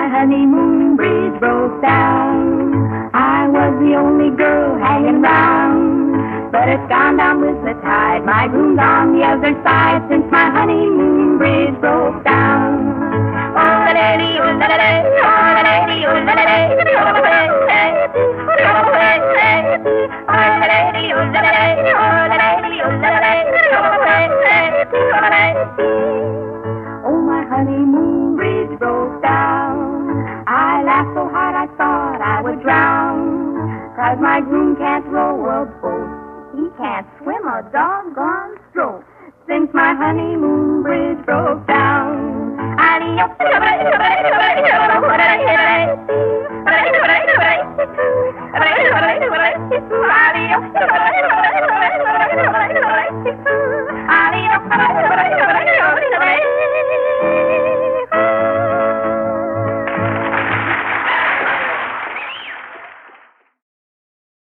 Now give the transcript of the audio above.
my honeymoon bridge broke down. I was the only girl hanging round, but it's gone down with the tide. My room's on the other side since my honeymoon bridge broke down. Oh, the lady, oh, the lady, oh, the lady, oh, the lady, oh, the lady, oh, the lady, oh, the lady, oh, the lady, oh, my honeymoon bridge broke down. I laughed so hard I thought I would drown. 'Cause my groom can't row a boat, he can't swim a doggone stroke. Since my honeymoon bridge broke down. Adios.